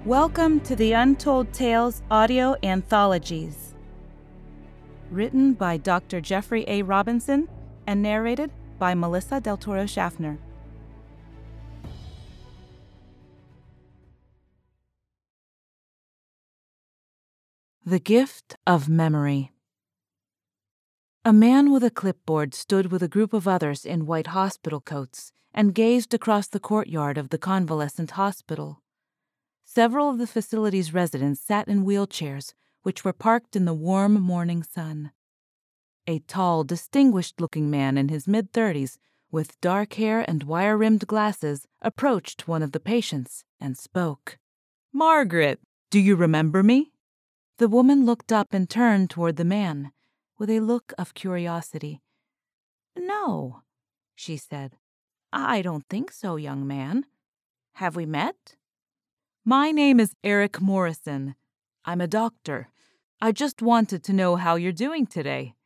Welcome to the Untold Tales audio anthologies. Written by Dr. Jeffrey A. Robinson and narrated by Melissa Del Toro Schaffner. The Gift of Memory. A man with a clipboard stood with a group of others in white hospital coats and gazed across the courtyard of the convalescent hospital. Several of the facility's residents sat in wheelchairs, which were parked in the warm morning sun. A tall, distinguished-looking man in his mid-30s, with dark hair and wire-rimmed glasses, approached one of the patients and spoke. "Margaret, do you remember me?" The woman looked up and turned toward the man, with a look of curiosity. "No," she said. "I don't think so, young man. Have we met?" "My name is Eric Morrison. I'm a doctor. I just wanted to know how you're doing today."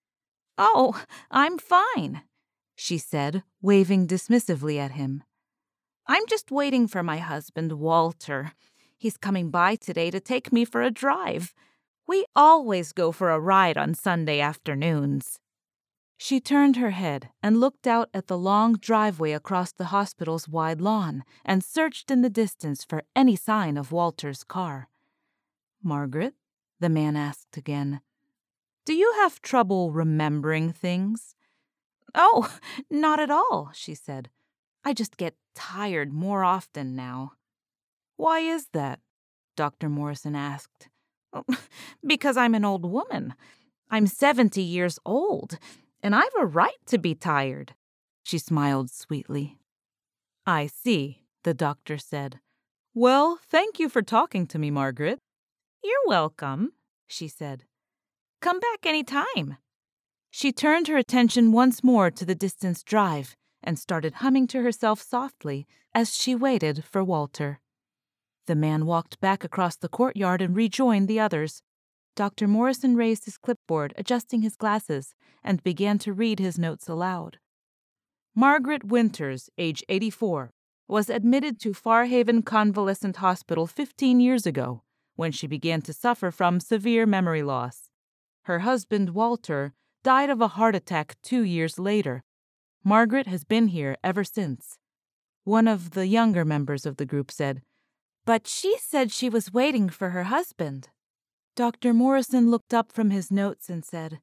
"Oh, I'm fine," she said, waving dismissively at him. "I'm just waiting for my husband, Walter. He's coming by today to take me for a drive. We always go for a ride on Sunday afternoons." She turned her head and looked out at the long driveway across the hospital's wide lawn and searched in the distance for any sign of Walter's car. "Margaret?" the man asked again. "Do you have trouble remembering things?" "Oh, not at all," she said. "I just get tired more often now." "Why is that?" Dr. Morrison asked. "Because I'm an old woman. I'm 70 years old, and I've a right to be tired." She smiled sweetly. "I see," the doctor said. "Well, thank you for talking to me, Margaret." "You're welcome," she said. "Come back any time." She turned her attention once more to the distance drive and started humming to herself softly as she waited for Walter. The man walked back across the courtyard and rejoined the others. Dr. Morrison raised his clipboard, adjusting his glasses, and began to read his notes aloud. Margaret Winters, age 84, was admitted to Farhaven Convalescent Hospital 15 years ago when she began to suffer from severe memory loss. Her husband, Walter, died of a heart attack 2 years later. Margaret has been here ever since. One of the younger members of the group said, "But she said she was waiting for her husband." Dr. Morrison looked up from his notes and said,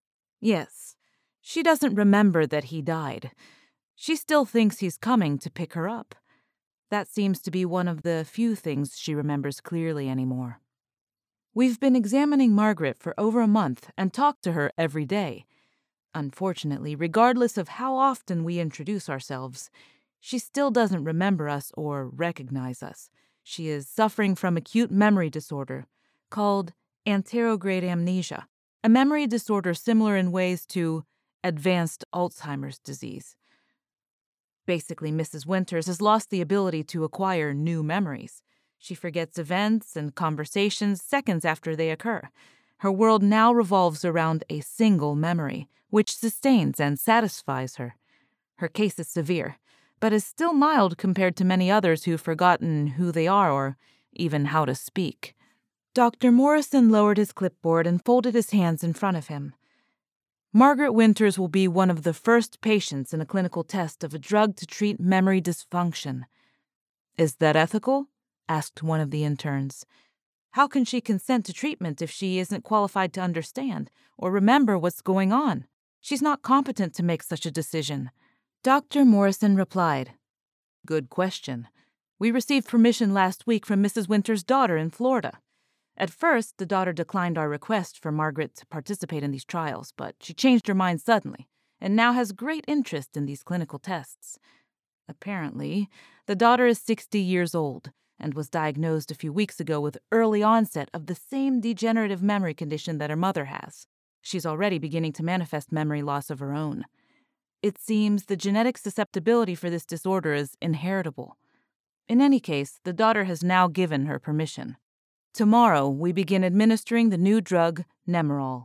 "Yes, she doesn't remember that he died. She still thinks he's coming to pick her up. That seems to be one of the few things she remembers clearly anymore. We've been examining Margaret for over a month and talked to her every day. Unfortunately, regardless of how often we introduce ourselves, she still doesn't remember us or recognize us. She is suffering from acute memory disorder called anterograde amnesia, a memory disorder similar in ways to advanced Alzheimer's disease. Basically, Mrs. Winters has lost the ability to acquire new memories. She forgets events and conversations seconds after they occur. Her world now revolves around a single memory, which sustains and satisfies her. Her case is severe, but is still mild compared to many others who've forgotten who they are or even how to speak." Dr. Morrison lowered his clipboard and folded his hands in front of him. "Margaret Winters will be one of the first patients in a clinical test of a drug to treat memory dysfunction." "Is that ethical?" asked one of the interns. "How can she consent to treatment if she isn't qualified to understand or remember what's going on? She's not competent to make such a decision." Dr. Morrison replied, "Good question. We received permission last week from Mrs. Winters' daughter in Florida. At first, the daughter declined our request for Margaret to participate in these trials, but she changed her mind suddenly and now has great interest in these clinical tests. Apparently, the daughter is 60 years old and was diagnosed a few weeks ago with early onset of the same degenerative memory condition that her mother has. She's already beginning to manifest memory loss of her own. It seems the genetic susceptibility for this disorder is inheritable. In any case, the daughter has now given her permission. Tomorrow, we begin administering the new drug, Nemerol."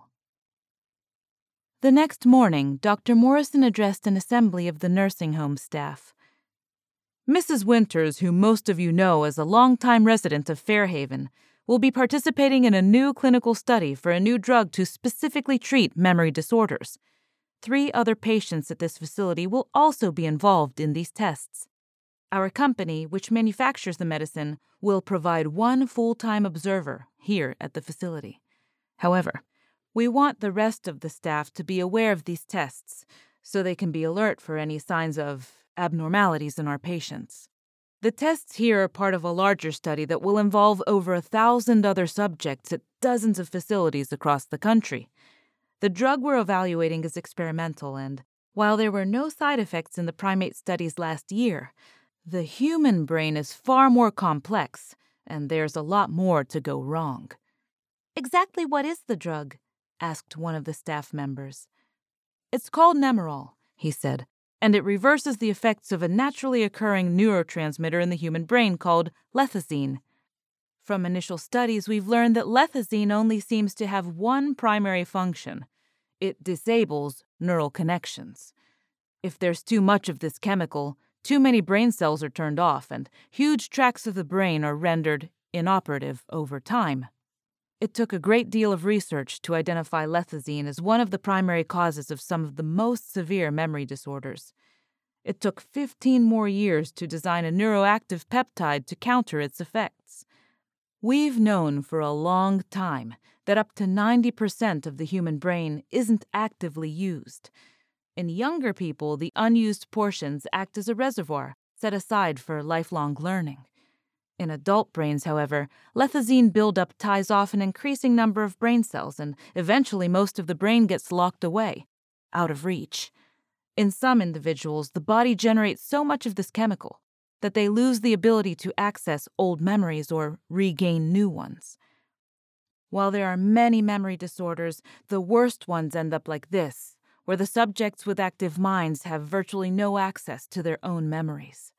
The next morning, Dr. Morrison addressed an assembly of the nursing home staff. Mrs. Winters, who most of you know as a longtime resident of Fairhaven, will be participating in a new clinical study for a new drug to specifically treat memory disorders. 3 other patients at this facility will also be involved in these tests. Our company, which manufactures the medicine, will provide 1 full-time observer here at the facility. However, we want the rest of the staff to be aware of these tests so they can be alert for any signs of abnormalities in our patients. The tests here are part of a larger study that will involve over 1,000 other subjects at dozens of facilities across the country. The drug we're evaluating is experimental, and while there were no side effects in the primate studies last year, the human brain is far more complex, and there's a lot more to go wrong. Exactly what is the drug? Asked one of the staff members. It's called Nemerol, he said, and it reverses the effects of a naturally occurring neurotransmitter in the human brain called lethazine. From initial studies, we've learned that lethazine only seems to have one primary function. It disables neural connections. If there's too much of this chemical, too many brain cells are turned off, and huge tracts of the brain are rendered inoperative over time. It took a great deal of research to identify lethazine as one of the primary causes of some of the most severe memory disorders. It took 15 more years to design a neuroactive peptide to counter its effects. We've known for a long time that up to 90% of the human brain isn't actively used. In younger people, the unused portions act as a reservoir set aside for lifelong learning. In adult brains, however, lethazine buildup ties off an increasing number of brain cells, and eventually most of the brain gets locked away, out of reach. In some individuals, the body generates so much of this chemical that they lose the ability to access old memories or regain new ones. While there are many memory disorders, the worst ones end up like this, where the subjects with active minds have virtually no access to their own memories.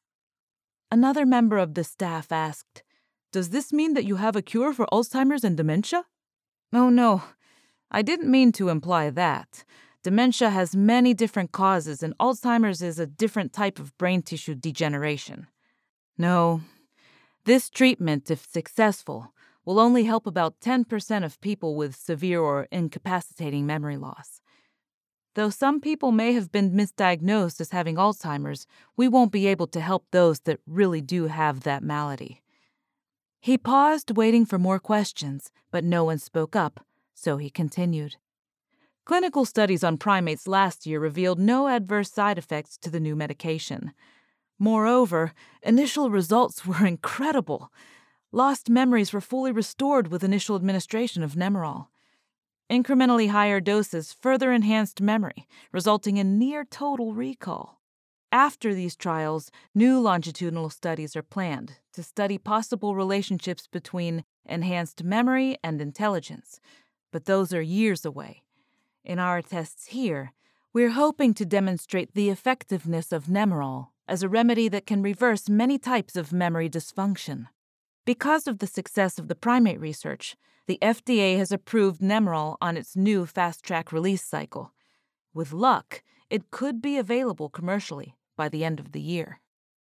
Another member of the staff asked, "Does this mean that you have a cure for Alzheimer's and dementia?" "Oh no, I didn't mean to imply that. Dementia has many different causes, and Alzheimer's is a different type of brain tissue degeneration. No, this treatment, if successful, will only help about 10% of people with severe or incapacitating memory loss. Though some people may have been misdiagnosed as having Alzheimer's, we won't be able to help those that really do have that malady." He paused, waiting for more questions, but no one spoke up, so he continued. Clinical studies on primates last year revealed no adverse side effects to the new medication. Moreover, initial results were incredible. Lost memories were fully restored with initial administration of Nemerol. Incrementally higher doses further enhanced memory, resulting in near-total recall. After these trials, new longitudinal studies are planned to study possible relationships between enhanced memory and intelligence, but those are years away. In our tests here, we're hoping to demonstrate the effectiveness of Nemerol as a remedy that can reverse many types of memory dysfunction. Because of the success of the primate research, the FDA has approved Nemerol on its new fast-track release cycle. With luck, it could be available commercially by the end of the year.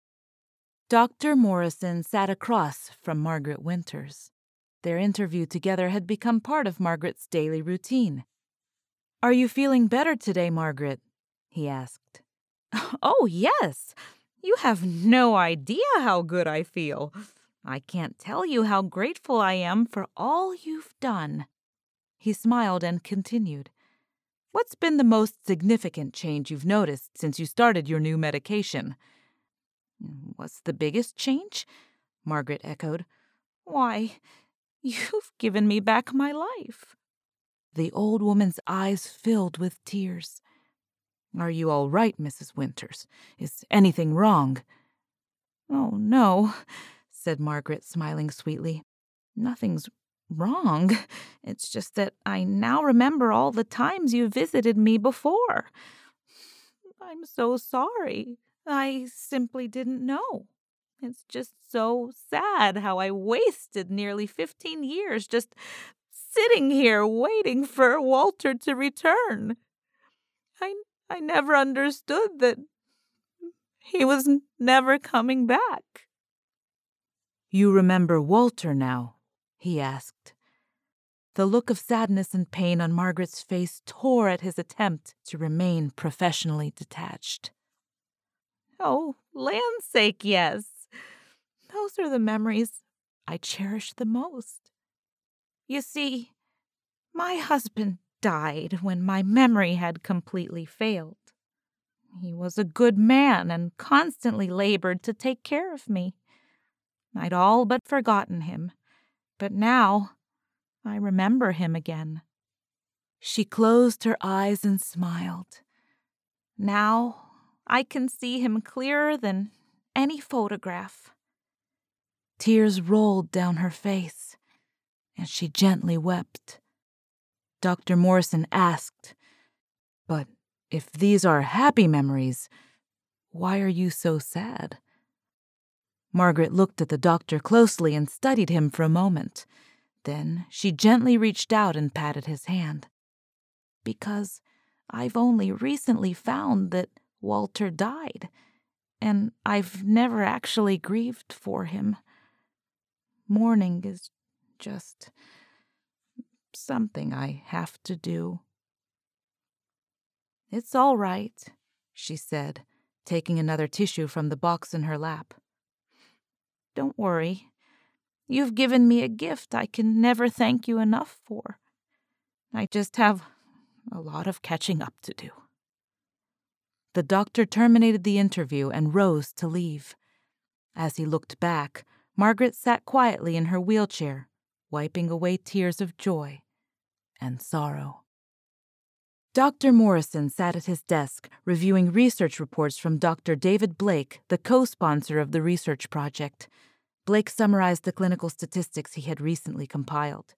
Dr. Morrison sat across from Margaret Winters. Their interview together had become part of Margaret's daily routine. "Are you feeling better today, Margaret?" he asked. "Oh, yes. You have no idea how good I feel. I can't tell you how grateful I am for all you've done." He smiled and continued. "What's been the most significant change you've noticed since you started your new medication?" "What's the biggest change?" Margaret echoed. "Why, you've given me back my life." The old woman's eyes filled with tears. "Are you all right, Mrs. Winters? Is anything wrong?" "Oh, no," said Margaret, smiling sweetly. "Nothing's wrong. It's just that I now remember all the times you visited me before. I'm so sorry. I simply didn't know. It's just so sad how I wasted nearly 15 years just sitting here waiting for Walter to return. I never understood that He was never coming back. "You remember Walter now?" he asked. The look of sadness and pain on Margaret's face tore at his attempt to remain professionally detached. "Oh, land's sake, yes. Those are the memories I cherish the most. You see, my husband died when my memory had completely failed. He was a good man and constantly labored to take care of me. I'd all but forgotten him, but now I remember him again." She closed her eyes and smiled. "Now I can see him clearer than any photograph." Tears rolled down her face, and she gently wept. Dr. Morrison asked, "But if these are happy memories, why are you so sad?" Margaret looked at the doctor closely and studied him for a moment. Then she gently reached out and patted his hand. "Because I've only recently found that Walter died, and I've never actually grieved for him. Mourning is just something I have to do." "It's all right," she said, taking another tissue from the box in her lap. "Don't worry. You've given me a gift I can never thank you enough for. I just have a lot of catching up to do." The doctor terminated the interview and rose to leave. As he looked back, Margaret sat quietly in her wheelchair, wiping away tears of joy and sorrow. Dr. Morrison sat at his desk, reviewing research reports from Dr. David Blake, the co-sponsor of the research project. Blake summarized the clinical statistics he had recently compiled.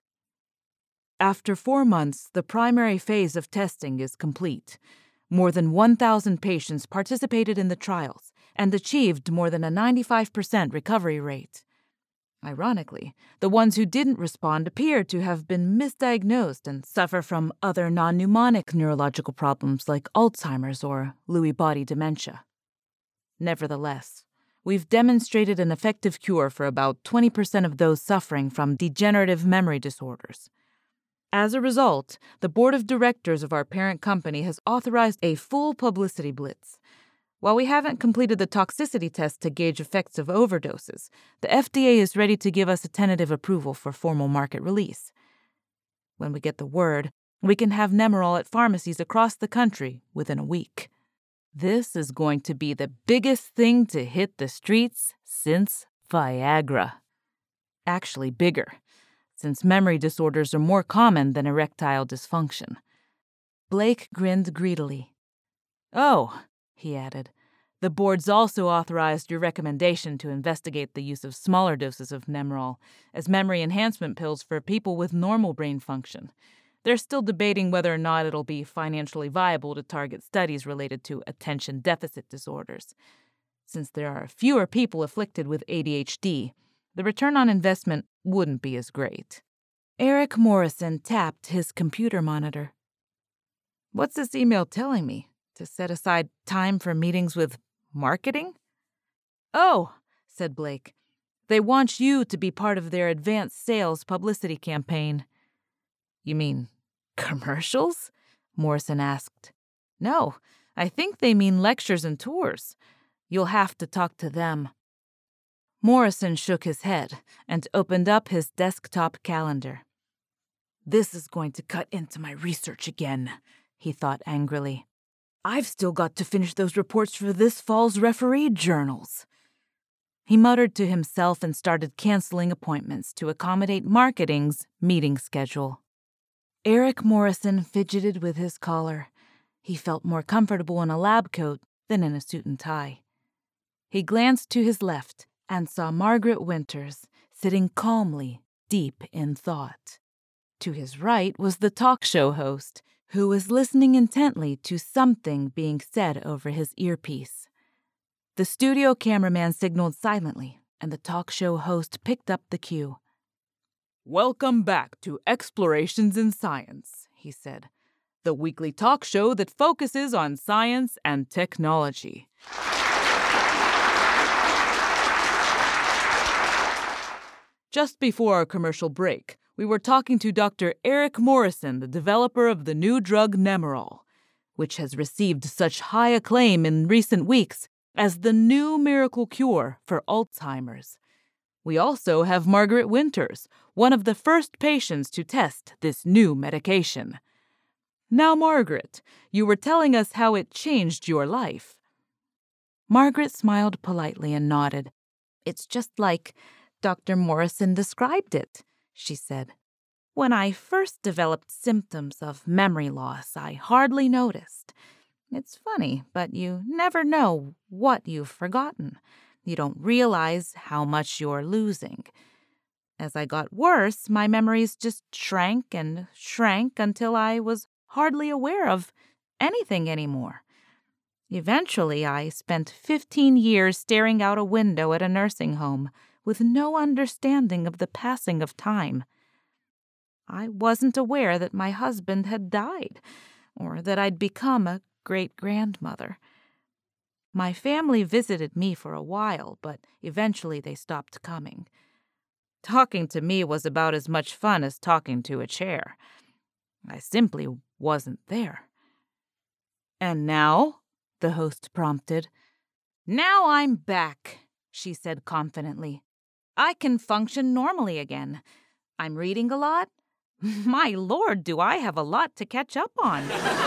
"After 4 months, the primary phase of testing is complete. More than 1,000 patients participated in the trials and achieved more than a 95% recovery rate. Ironically, the ones who didn't respond appear to have been misdiagnosed and suffer from other non-mnemonic neurological problems like Alzheimer's or Lewy body dementia. Nevertheless, we've demonstrated an effective cure for about 20% of those suffering from degenerative memory disorders. As a result, the board of directors of our parent company has authorized a full publicity blitz. While we haven't completed the toxicity test to gauge effects of overdoses, the FDA is ready to give us a tentative approval for formal market release. When we get the word, we can have Nemerol at pharmacies across the country within a week. This is going to be the biggest thing to hit the streets since Viagra. Actually bigger, since memory disorders are more common than erectile dysfunction." Blake grinned greedily. "Oh," he added, "the board's also authorized your recommendation to investigate the use of smaller doses of Nemerol as memory enhancement pills for people with normal brain function. They're still debating whether or not it'll be financially viable to target studies related to attention deficit disorders. Since there are fewer people afflicted with ADHD, the return on investment wouldn't be as great." Eric Morrison tapped his computer monitor. "What's this email telling me? To set aside time for meetings with marketing?" "Oh," said Blake. "They want you to be part of their advanced sales publicity campaign." "You mean commercials?" Morrison asked. "No, I think they mean lectures and tours. You'll have to talk to them." Morrison shook his head and opened up his desktop calendar. "This is going to cut into my research again," he thought angrily. "I've still got to finish those reports for this fall's refereed journals." He muttered to himself and started canceling appointments to accommodate marketing's meeting schedule. Eric Morrison fidgeted with his collar. He felt more comfortable in a lab coat than in a suit and tie. He glanced to his left and saw Margaret Winters sitting calmly, deep in thought. To his right was the talk show host, who was listening intently to something being said over his earpiece. The studio cameraman signaled silently, and the talk show host picked up the cue. "Welcome back to Explorations in Science," he said, "the weekly talk show that focuses on science and technology." Just before our commercial break, we were talking to Dr. Eric Morrison, the developer of the new drug Nemerol, which has received such high acclaim in recent weeks as the new miracle cure for Alzheimer's. We also have Margaret Winters, one of the first patients to test this new medication. Now, Margaret, you were telling us how it changed your life. Margaret smiled politely and nodded. It's just like Dr. Morrison described it, she said. When I first developed symptoms of memory loss, I hardly noticed. It's funny, but you never know what you've forgotten. You don't realize how much you're losing. As I got worse, my memories just shrank and shrank until I was hardly aware of anything anymore. Eventually, I spent 15 years staring out a window at a nursing home with no understanding of the passing of time. I wasn't aware that my husband had died or that I'd become a great-grandmother. My family visited me for a while, but eventually they stopped coming. Talking to me was about as much fun as talking to a chair. I simply wasn't there. And now? The host prompted. Now I'm back, she said confidently. I can function normally again. I'm reading a lot. My Lord, do I have a lot to catch up on.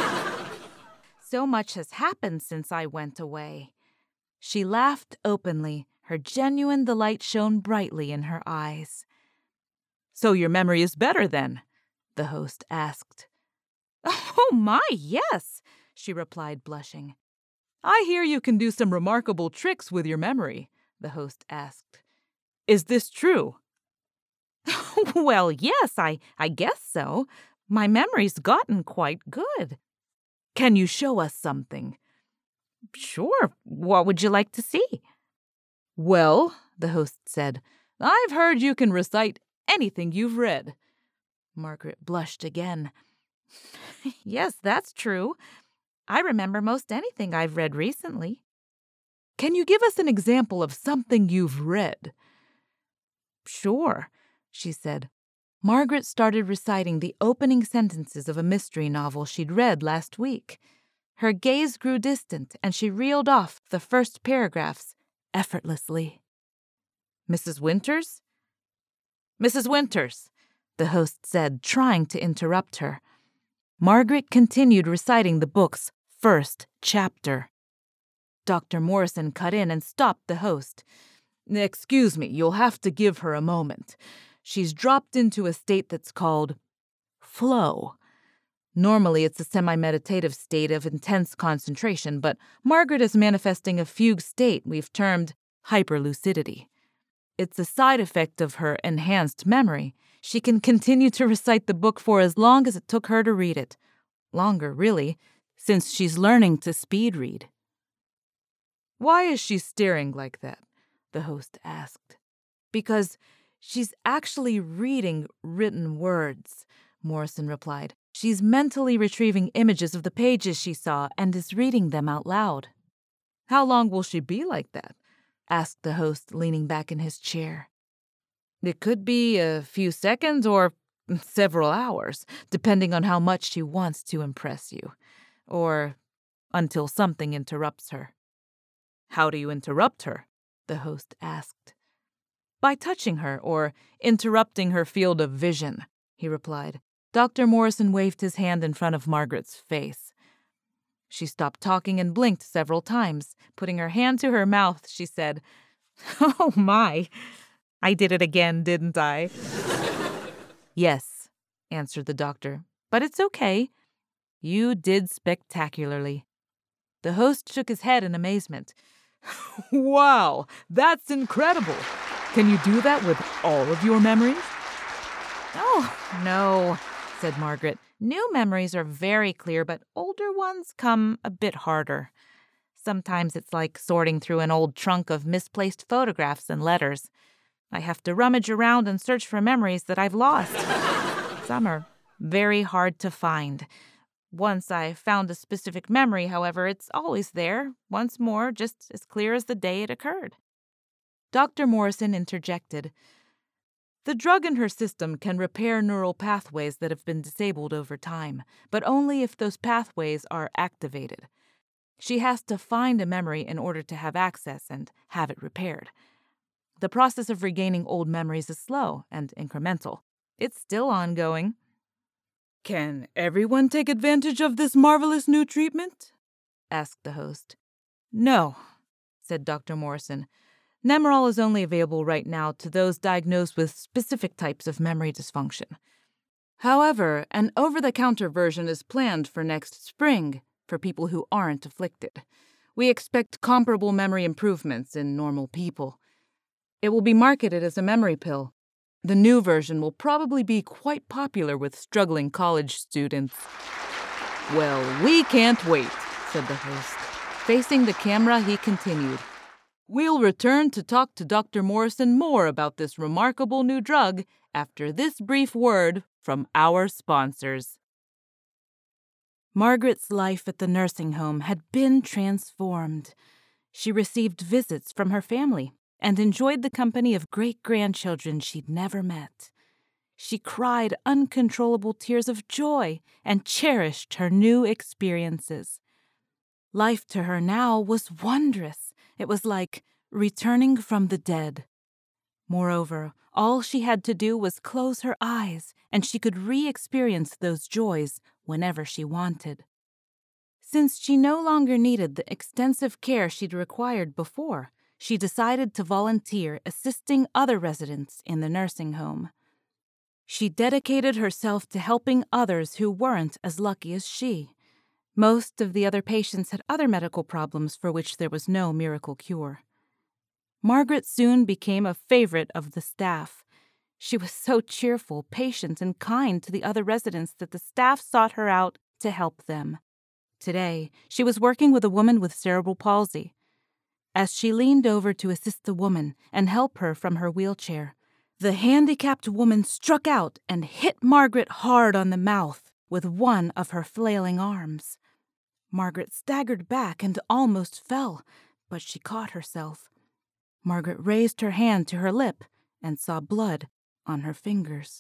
So much has happened since I went away. She laughed openly. Her genuine delight shone brightly in her eyes. So your memory is better then? The host asked. Oh my, yes, she replied, blushing. I hear you can do some remarkable tricks with your memory, the host asked. Is this true? Well, yes, I guess so. My memory's gotten quite good. Can you show us something? Sure. What would you like to see? Well, the host said, I've heard you can recite anything you've read. Margaret blushed again. Yes, that's true. I remember most anything I've read recently. Can you give us an example of something you've read? Sure, she said. Margaret started reciting the opening sentences of a mystery novel she'd read last week. Her gaze grew distant, and she reeled off the first paragraphs effortlessly. Mrs. Winters? Mrs. Winters, the host said, trying to interrupt her. Margaret continued reciting the book's first chapter. Dr. Morrison cut in and stopped the host. Excuse me, you'll have to give her a moment. She's dropped into a state that's called flow. Normally, it's a semi-meditative state of intense concentration, but Margaret is manifesting a fugue state we've termed hyperlucidity. It's a side effect of her enhanced memory. She can continue to recite the book for as long as it took her to read it. Longer, really, since she's learning to speed read. Why is she staring like that? The host asked. Because she's actually reading written words, Morrison replied. She's mentally retrieving images of the pages she saw and is reading them out loud. How long will she be like that? Asked the host, leaning back in his chair. It could be a few seconds or several hours, depending on how much she wants to impress you, or until something interrupts her. How do you interrupt her? The host asked. By touching her or interrupting her field of vision, he replied. Dr. Morrison waved his hand in front of Margaret's face. She stopped talking and blinked several times. Putting her hand to her mouth, she said, Oh my, I did it again, didn't I? Yes, answered the doctor, but it's okay. You did spectacularly. The host shook his head in amazement. Wow, that's incredible. Can you do that with all of your memories? Oh, no, said Margaret. New memories are very clear, but older ones come a bit harder. Sometimes it's like sorting through an old trunk of misplaced photographs and letters. I have to rummage around and search for memories that I've lost. Some are very hard to find. Once I found a specific memory, however, it's always there, once more, just as clear as the day it occurred. Dr. Morrison interjected. The drug in her system can repair neural pathways that have been disabled over time, but only if those pathways are activated. She has to find a memory in order to have access and have it repaired. The process of regaining old memories is slow and incremental. It's still ongoing. "Can everyone take advantage of this marvelous new treatment?" asked the host. "No," said Dr. Morrison. Nemerol is only available right now to those diagnosed with specific types of memory dysfunction. However, an over-the-counter version is planned for next spring for people who aren't afflicted. We expect comparable memory improvements in normal people. It will be marketed as a memory pill. The new version will probably be quite popular with struggling college students. "Well, we can't wait," said the host. Facing the camera, he continued, "We'll return to talk to Dr. Morrison more about this remarkable new drug after this brief word from our sponsors." Margaret's life at the nursing home had been transformed. She received visits from her family and enjoyed the company of great-grandchildren she'd never met. She cried uncontrollable tears of joy and cherished her new experiences. Life to her now was wondrous. It was like returning from the dead. Moreover, all she had to do was close her eyes, and she could re-experience those joys whenever she wanted. Since she no longer needed the extensive care she'd required before, she decided to volunteer assisting other residents in the nursing home. She dedicated herself to helping others who weren't as lucky as she. Most of the other patients had other medical problems for which there was no miracle cure. Margaret soon became a favorite of the staff. She was so cheerful, patient, and kind to the other residents that the staff sought her out to help them. Today, she was working with a woman with cerebral palsy. As she leaned over to assist the woman and help her from her wheelchair, the handicapped woman struck out and hit Margaret hard on the mouth with one of her flailing arms. Margaret staggered back and almost fell, but she caught herself. Margaret raised her hand to her lip and saw blood on her fingers.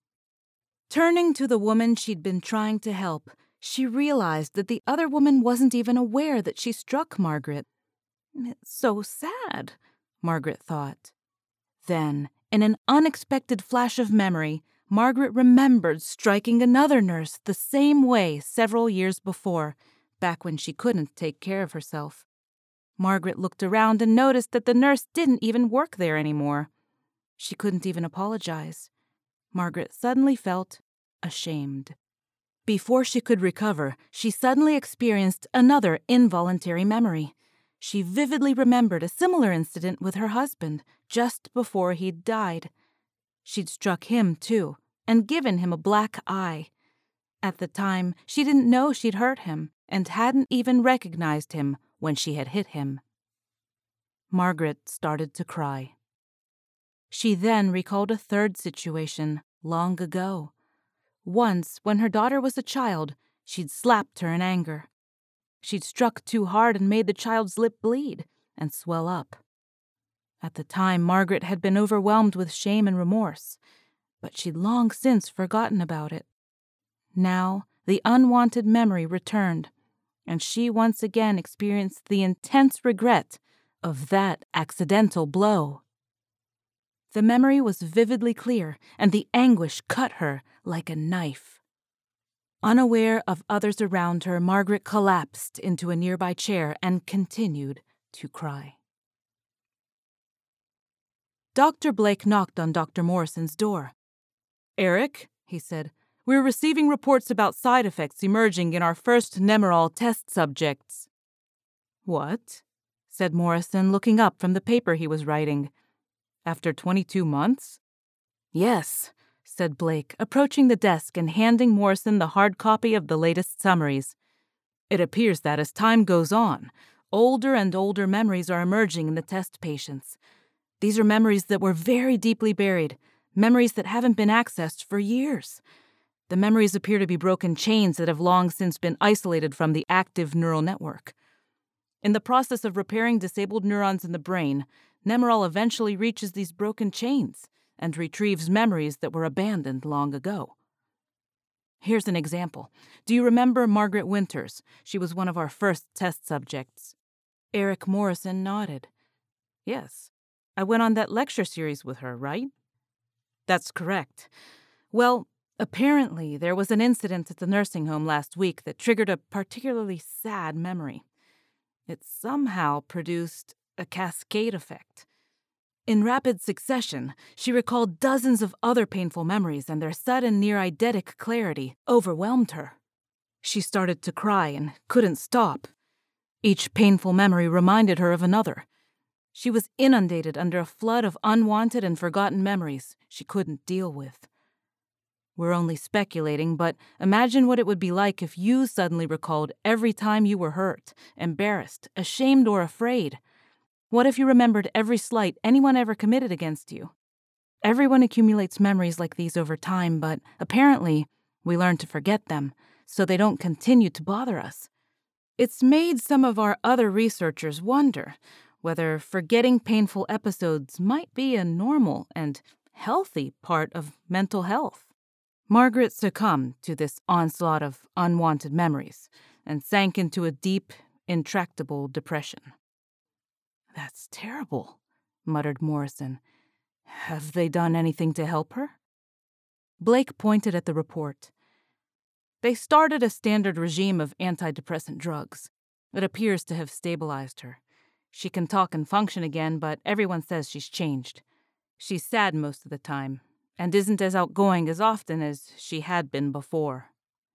Turning to the woman she'd been trying to help, she realized that the other woman wasn't even aware that she struck Margaret. "It's so sad," Margaret thought. Then, in an unexpected flash of memory, Margaret remembered striking another nurse the same way several years before, back when she couldn't take care of herself. Margaret looked around and noticed that the nurse didn't even work there anymore. She couldn't even apologize. Margaret suddenly felt ashamed. Before she could recover, she suddenly experienced another involuntary memory. She vividly remembered a similar incident with her husband just before he'd died. She'd struck him, too, and given him a black eye. At the time, she didn't know she'd hurt him and hadn't even recognized him when she had hit him. Margaret started to cry. She then recalled a third situation long ago. Once, when her daughter was a child, she'd slapped her in anger. She'd struck too hard and made the child's lip bleed and swell up. At the time, Margaret had been overwhelmed with shame and remorse, but she'd long since forgotten about it. Now, the unwanted memory returned, and she once again experienced the intense regret of that accidental blow. The memory was vividly clear, and the anguish cut her like a knife. Unaware of others around her, Margaret collapsed into a nearby chair and continued to cry. Dr. Blake knocked on Dr. Morrison's door. "Eric," he said, "we're receiving reports about side effects emerging in our first Nemerol test subjects." "What?" said Morrison, looking up from the paper he was writing. "After 22 months?" "Yes," said Blake, approaching the desk and handing Morrison the hard copy of the latest summaries. "It appears that as time goes on, older and older memories are emerging in the test patients. These are memories that were very deeply buried, memories that haven't been accessed for years. The memories appear to be broken chains that have long since been isolated from the active neural network. In the process of repairing disabled neurons in the brain, Nemerol eventually reaches these broken chains, and retrieves memories that were abandoned long ago. Here's an example. Do you remember Margaret Winters? She was one of our first test subjects. Eric Morrison nodded. Yes. I went on that lecture series with her, right? That's correct. Well, apparently there was an incident at the nursing home last week that triggered a particularly sad memory. It somehow produced a cascade effect. In rapid succession, she recalled dozens of other painful memories, and their sudden near-eidetic clarity overwhelmed her. She started to cry and couldn't stop. Each painful memory reminded her of another. She was inundated under a flood of unwanted and forgotten memories she couldn't deal with. We're only speculating, but imagine what it would be like if you suddenly recalled every time you were hurt, embarrassed, ashamed, or afraid. What if you remembered every slight anyone ever committed against you? Everyone accumulates memories like these over time, but apparently we learn to forget them, so they don't continue to bother us. It's made some of our other researchers wonder whether forgetting painful episodes might be a normal and healthy part of mental health. Margaret succumbed to this onslaught of unwanted memories and sank into a deep, intractable depression. That's terrible, muttered Morrison. Have they done anything to help her? Blake pointed at the report. They started a standard regime of antidepressant drugs. It appears to have stabilized her. She can talk and function again, but everyone says she's changed. She's sad most of the time, and isn't as outgoing as often as she had been before.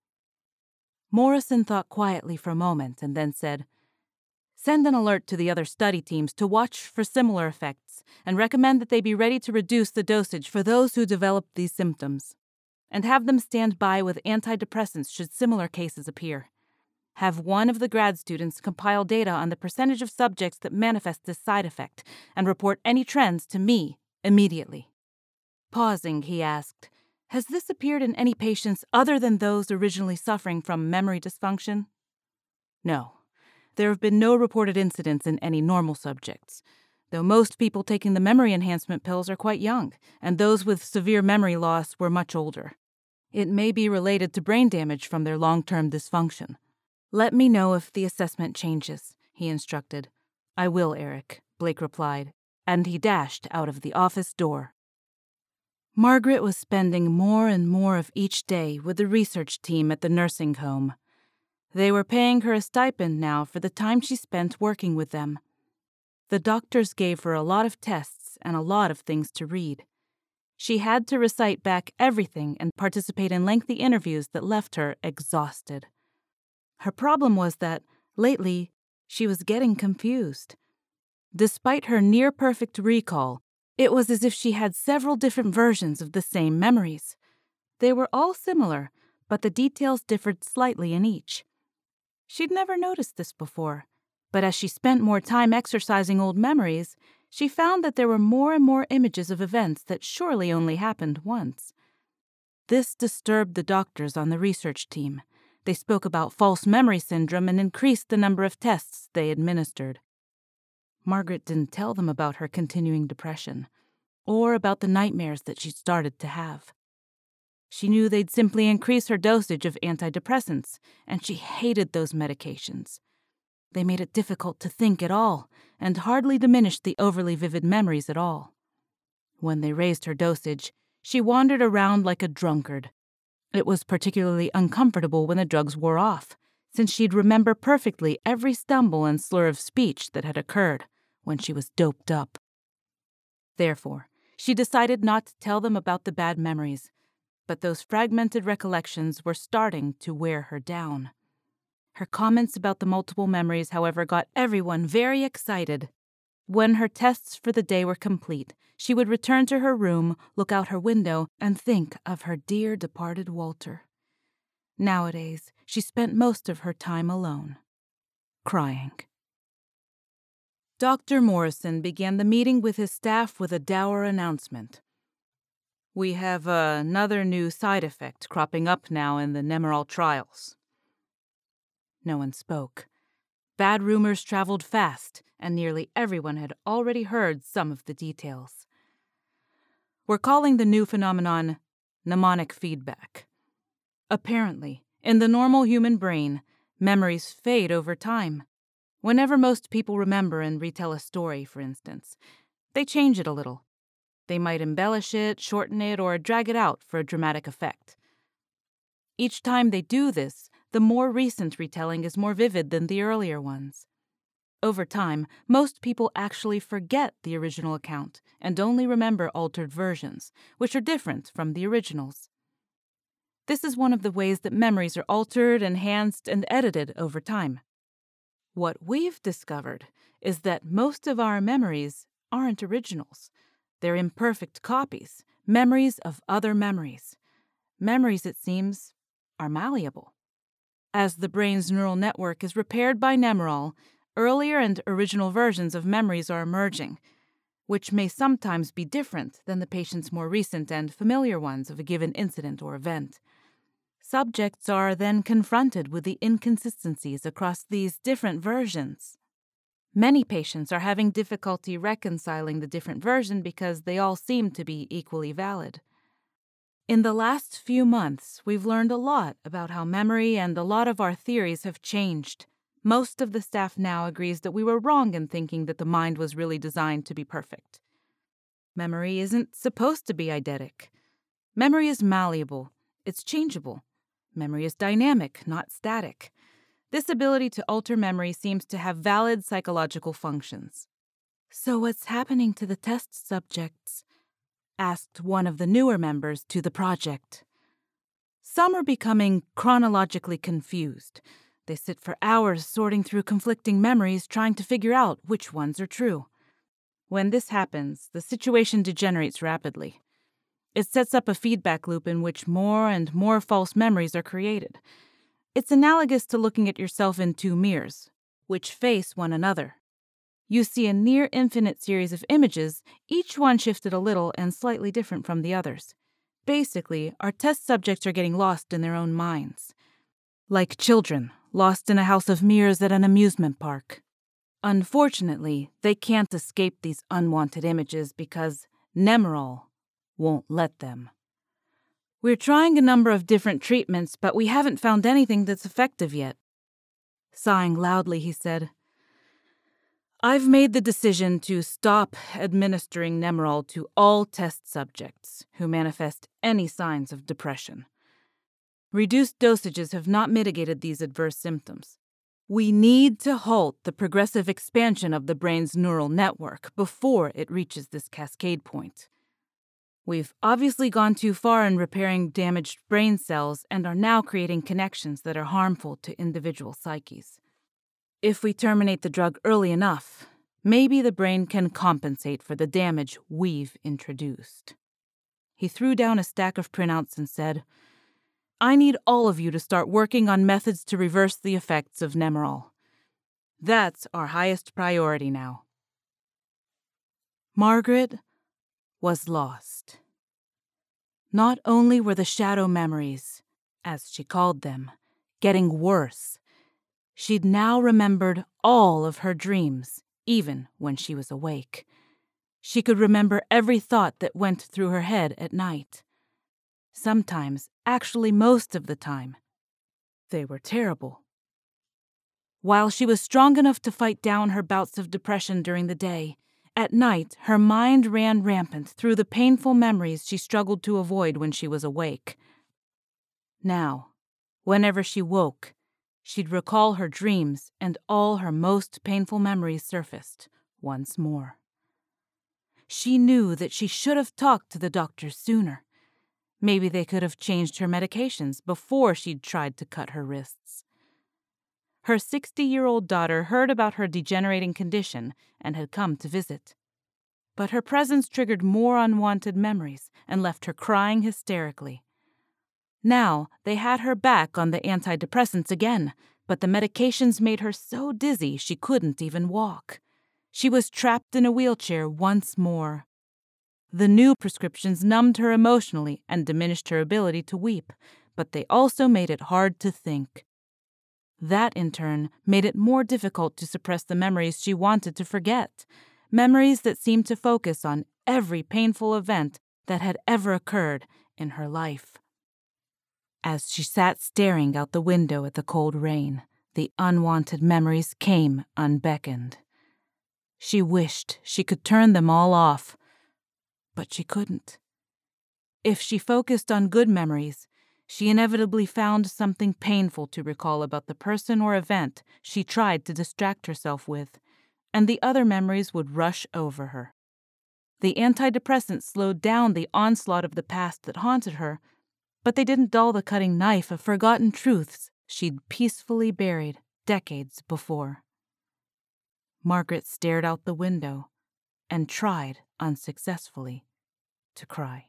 Morrison thought quietly for a moment and then said, Send an alert to the other study teams to watch for similar effects and recommend that they be ready to reduce the dosage for those who develop these symptoms. And have them stand by with antidepressants should similar cases appear. Have one of the grad students compile data on the percentage of subjects that manifest this side effect and report any trends to me immediately. Pausing, he asked, Has this appeared in any patients other than those originally suffering from memory dysfunction? No. There have been no reported incidents in any normal subjects, though most people taking the memory enhancement pills are quite young, and those with severe memory loss were much older. It may be related to brain damage from their long-term dysfunction. Let me know if the assessment changes, he instructed. I will, Eric, Blake replied, and he dashed out of the office door. Margaret was spending more and more of each day with the research team at the nursing home. They were paying her a stipend now for the time she spent working with them. The doctors gave her a lot of tests and a lot of things to read. She had to recite back everything and participate in lengthy interviews that left her exhausted. Her problem was that, lately, she was getting confused. Despite her near-perfect recall, it was as if she had several different versions of the same memories. They were all similar, but the details differed slightly in each. She'd never noticed this before, but as she spent more time exercising old memories, she found that there were more and more images of events that surely only happened once. This disturbed the doctors on the research team. They spoke about false memory syndrome and increased the number of tests they administered. Margaret didn't tell them about her continuing depression, or about the nightmares that she'd started to have. She knew they'd simply increase her dosage of antidepressants, and she hated those medications. They made it difficult to think at all, and hardly diminished the overly vivid memories at all. When they raised her dosage, she wandered around like a drunkard. It was particularly uncomfortable when the drugs wore off, since she'd remember perfectly every stumble and slur of speech that had occurred when she was doped up. Therefore, she decided not to tell them about the bad memories, but those fragmented recollections were starting to wear her down. Her comments about the multiple memories, however, got everyone very excited. When her tests for the day were complete, she would return to her room, look out her window, and think of her dear departed Walter. Nowadays, she spent most of her time alone, crying. Dr. Morrison began the meeting with his staff with a dour announcement. We have another new side effect cropping up now in the Nemerol trials. No one spoke. Bad rumors traveled fast, and nearly everyone had already heard some of the details. We're calling the new phenomenon mnemonic feedback. Apparently, in the normal human brain, memories fade over time. Whenever most people remember and retell a story, for instance, they change it a little. They might embellish it, shorten it, or drag it out for a dramatic effect. Each time they do this, the more recent retelling is more vivid than the earlier ones. Over time, most people actually forget the original account and only remember altered versions, which are different from the originals. This is one of the ways that memories are altered, enhanced, and edited over time. What we've discovered is that most of our memories aren't originals. They're imperfect copies, memories of other memories. Memories, it seems, are malleable. As the brain's neural network is repaired by Nemerol, earlier and original versions of memories are emerging, which may sometimes be different than the patient's more recent and familiar ones of a given incident or event. Subjects are then confronted with the inconsistencies across these different versions. Many patients are having difficulty reconciling the different versions because they all seem to be equally valid. In the last few months, we've learned a lot about how memory and a lot of our theories have changed. Most of the staff now agrees that we were wrong in thinking that the mind was really designed to be perfect. Memory isn't supposed to be eidetic. Memory is malleable. It's changeable. Memory is dynamic, not static. This ability to alter memory seems to have valid psychological functions. So what's happening to the test subjects? Asked one of the newer members to the project. Some are becoming chronologically confused. They sit for hours sorting through conflicting memories, trying to figure out which ones are true. When this happens, the situation degenerates rapidly. It sets up a feedback loop in which more and more false memories are created. It's analogous to looking at yourself in two mirrors, which face one another. You see a near-infinite series of images, each one shifted a little and slightly different from the others. Basically, our test subjects are getting lost in their own minds. Like children, lost in a house of mirrors at an amusement park. Unfortunately, they can't escape these unwanted images because Nemerol won't let them. We're trying a number of different treatments, but we haven't found anything that's effective yet. Sighing loudly, he said, I've made the decision to stop administering Nemerol to all test subjects who manifest any signs of depression. Reduced dosages have not mitigated these adverse symptoms. We need to halt the progressive expansion of the brain's neural network before it reaches this cascade point. We've obviously gone too far in repairing damaged brain cells and are now creating connections that are harmful to individual psyches. If we terminate the drug early enough, maybe the brain can compensate for the damage we've introduced. He threw down a stack of printouts and said, I need all of you to start working on methods to reverse the effects of Nemerol. That's our highest priority now. Margaret was lost. Not only were the shadow memories, as she called them, getting worse, she'd now remembered all of her dreams, even when she was awake. She could remember every thought that went through her head at night. Sometimes, actually most of the time, they were terrible. While she was strong enough to fight down her bouts of depression during the day, at night her mind ran rampant through the painful memories she struggled to avoid when she was awake. Now, whenever she woke, she'd recall her dreams and all her most painful memories surfaced once more. She knew that she should have talked to the doctors sooner. Maybe they could have changed her medications before she'd tried to cut her wrists. Her 60-year-old daughter heard about her degenerating condition and had come to visit. But her presence triggered more unwanted memories and left her crying hysterically. Now they had her back on the antidepressants again, but the medications made her so dizzy she couldn't even walk. She was trapped in a wheelchair once more. The new prescriptions numbed her emotionally and diminished her ability to weep, but they also made it hard to think. That, in turn, made it more difficult to suppress the memories she wanted to forget, memories that seemed to focus on every painful event that had ever occurred in her life. As she sat staring out the window at the cold rain, the unwanted memories came unbeckoned. She wished she could turn them all off, but she couldn't. If she focused on good memories, she inevitably found something painful to recall about the person or event she tried to distract herself with, and the other memories would rush over her. The antidepressants slowed down the onslaught of the past that haunted her, but they didn't dull the cutting knife of forgotten truths she'd peacefully buried decades before. Margaret stared out the window and tried, unsuccessfully, to cry.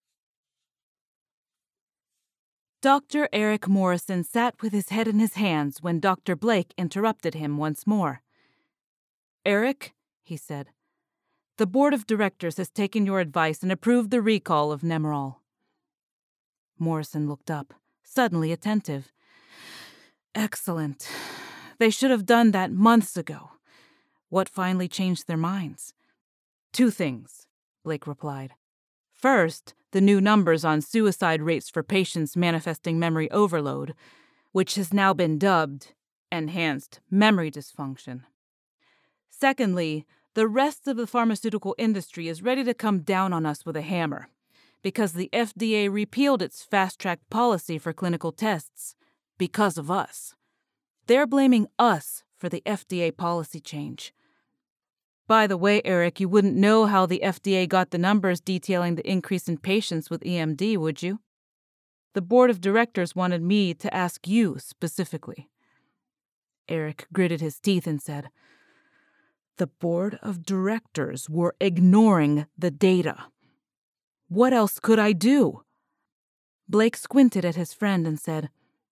Dr. Eric Morrison sat with his head in his hands when Dr. Blake interrupted him once more. "Eric," he said, "the board of directors has taken your advice and approved the recall of Nemerol." Morrison looked up, suddenly attentive. "Excellent. They should have done that months ago. What finally changed their minds?" "Two things," Blake replied. "First, the new numbers on suicide rates for patients manifesting memory overload, which has now been dubbed enhanced memory dysfunction. Secondly, the rest of the pharmaceutical industry is ready to come down on us with a hammer, because the FDA repealed its fast-track policy for clinical tests because of us. They're blaming us for the FDA policy change. By the way, Eric, you wouldn't know how the FDA got the numbers detailing the increase in patients with EMD, would you? The board of directors wanted me to ask you specifically." Eric gritted his teeth and said, "The board of directors were ignoring the data. What else could I do?" Blake squinted at his friend and said,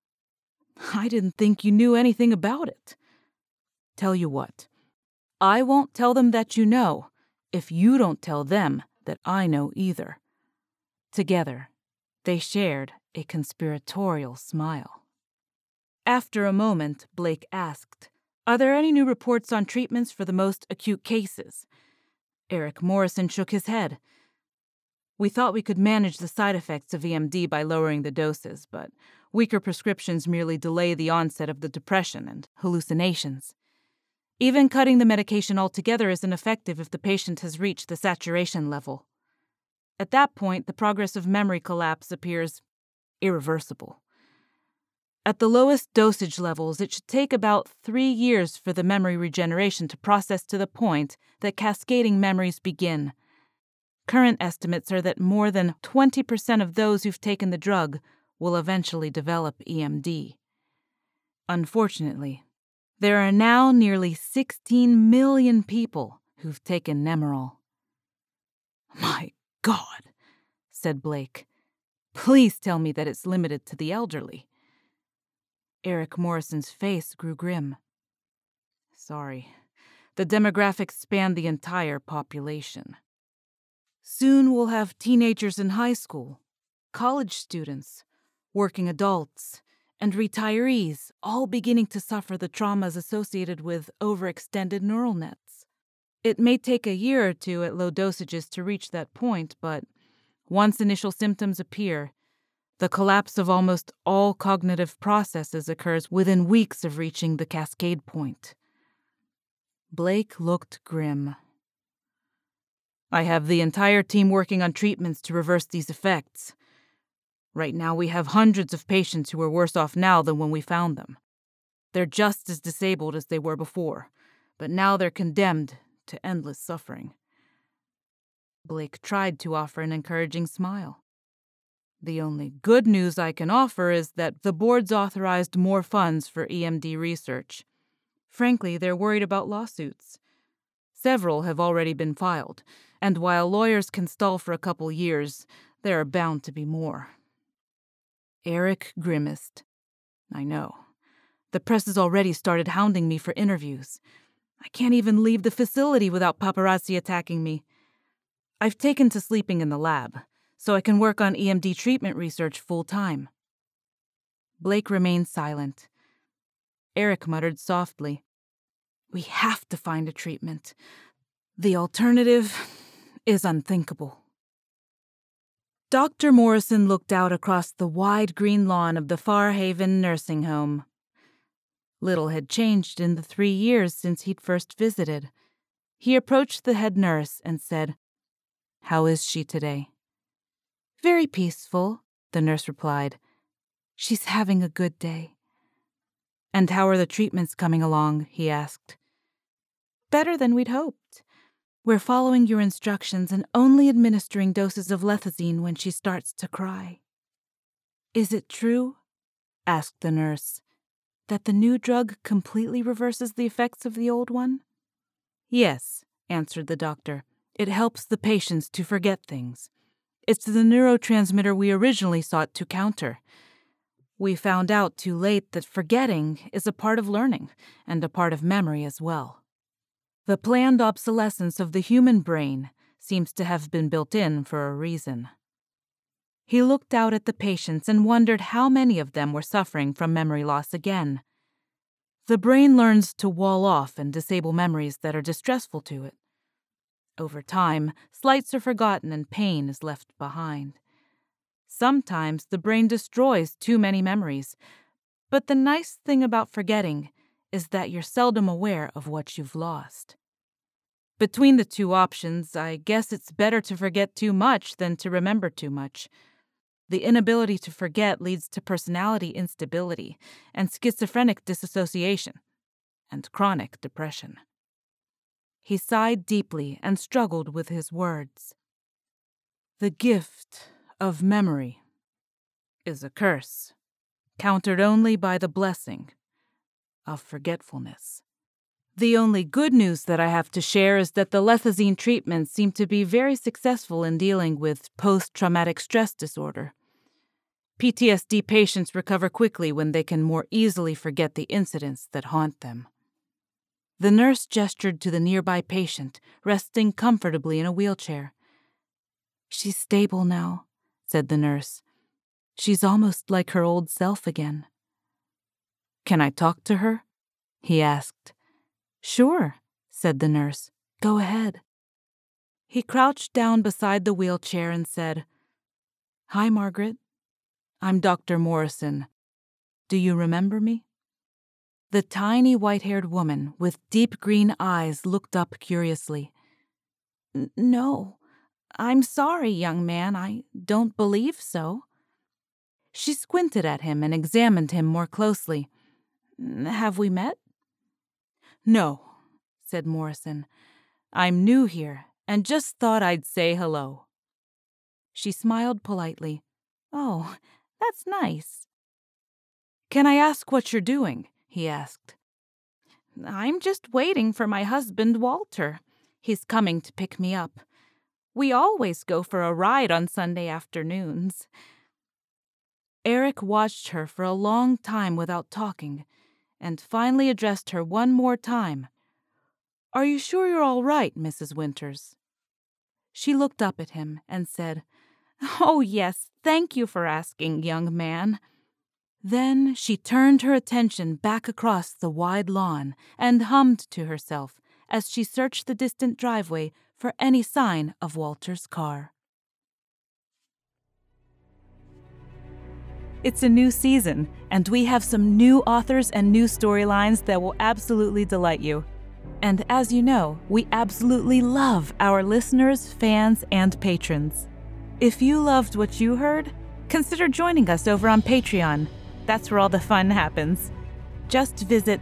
"I didn't think you knew anything about it. Tell you what, I won't tell them that you know if you don't tell them that I know either." Together, they shared a conspiratorial smile. After a moment, Blake asked, "Are there any new reports on treatments for the most acute cases?" Eric Morrison shook his head. "We thought we could manage the side effects of EMD by lowering the doses, but weaker prescriptions merely delay the onset of the depression and hallucinations. Even cutting the medication altogether isn't effective if the patient has reached the saturation level. At that point, the progress of memory collapse appears irreversible. At the lowest dosage levels, it should take about 3 years for the memory regeneration to process to the point that cascading memories begin. Current estimates are that more than 20% of those who've taken the drug will eventually develop EMD. Unfortunately, there are now nearly 16 million people who've taken Nemerol." "My God," said Blake. "Please tell me that it's limited to the elderly." Eric Morrison's face grew grim. "Sorry. The demographics span the entire population. Soon we'll have teenagers in high school, college students, working adults, and retirees all beginning to suffer the traumas associated with overextended neural nets. It may take a year or two at low dosages to reach that point, but once initial symptoms appear, the collapse of almost all cognitive processes occurs within weeks of reaching the cascade point." Blake looked grim. "I have the entire team working on treatments to reverse these effects. Right now we have hundreds of patients who are worse off now than when we found them. They're just as disabled as they were before, but now they're condemned to endless suffering." Blake tried to offer an encouraging smile. "The only good news I can offer is that the board's authorized more funds for EMD research. Frankly, they're worried about lawsuits. Several have already been filed, and while lawyers can stall for a couple years, there are bound to be more." Eric grimaced. "I know. The press has already started hounding me for interviews. I can't even leave the facility without paparazzi attacking me. I've taken to sleeping in the lab, so I can work on EMD treatment research full-time." Blake remained silent. Eric muttered softly, "We have to find a treatment. The alternative is unthinkable." Dr. Morrison looked out across the wide green lawn of the Far Haven nursing home. Little had changed in the 3 years since he'd first visited. He approached the head nurse and said, "How is she today?" "Very peaceful," the nurse replied. "She's having a good day." "And how are the treatments coming along?" he asked. "Better than we'd hoped. We're following your instructions and only administering doses of lethazine when she starts to cry." "Is it true," asked the nurse, "that the new drug completely reverses the effects of the old one?" "Yes," answered the doctor. "It helps the patients to forget things. It's the neurotransmitter we originally sought to counter. We found out too late that forgetting is a part of learning and a part of memory as well. The planned obsolescence of the human brain seems to have been built in for a reason." He looked out at the patients and wondered how many of them were suffering from memory loss again. The brain learns to wall off and disable memories that are distressful to it. Over time, slights are forgotten and pain is left behind. Sometimes the brain destroys too many memories, but the nice thing about forgetting is that you're seldom aware of what you've lost. Between the two options, I guess it's better to forget too much than to remember too much. The inability to forget leads to personality instability and schizophrenic disassociation and chronic depression. He sighed deeply and struggled with his words. The gift of memory is a curse, countered only by the blessing of forgetfulness. The only good news that I have to share is that the lethazine treatments seem to be very successful in dealing with post-traumatic stress disorder. PTSD patients recover quickly when they can more easily forget the incidents that haunt them. The nurse gestured to the nearby patient, resting comfortably in a wheelchair. "She's stable now," said the nurse. "She's almost like her old self again." "Can I talk to her?" he asked. "Sure," said the nurse. "Go ahead." He crouched down beside the wheelchair and said, "Hi, Margaret. I'm Dr. Morrison. Do you remember me?" The tiny white-haired woman with deep green eyes looked up curiously. "No, I'm sorry, young man. I don't believe so." She squinted at him and examined him more closely. "Have we met?" "No," said Morrison. "I'm new here and just thought I'd say hello." She smiled politely. "Oh, that's nice." "Can I ask what you're doing?" he asked. "I'm just waiting for my husband, Walter. He's coming to pick me up. We always go for a ride on Sunday afternoons." Eric watched her for a long time without talking, and finally addressed her one more time. "Are you sure you're all right, Mrs. Winters?" She looked up at him and said, "Oh, yes, thank you for asking, young man." Then she turned her attention back across the wide lawn and hummed to herself as she searched the distant driveway for any sign of Walter's car. It's a new season, and we have some new authors and new storylines that will absolutely delight you. And as you know, we absolutely love our listeners, fans, and patrons. If you loved what you heard, consider joining us over on Patreon. That's where all the fun happens. Just visit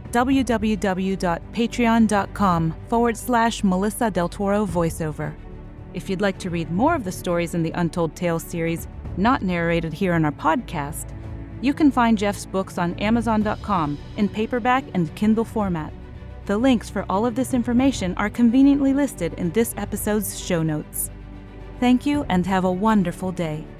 www.patreon.com/Melissa Del Toro voiceover. If you'd like to read more of the stories in the Untold Tales series, not narrated here on our podcast, you can find Jeff's books on Amazon.com in paperback and Kindle format. The links for all of this information are conveniently listed in this episode's show notes. Thank you and have a wonderful day.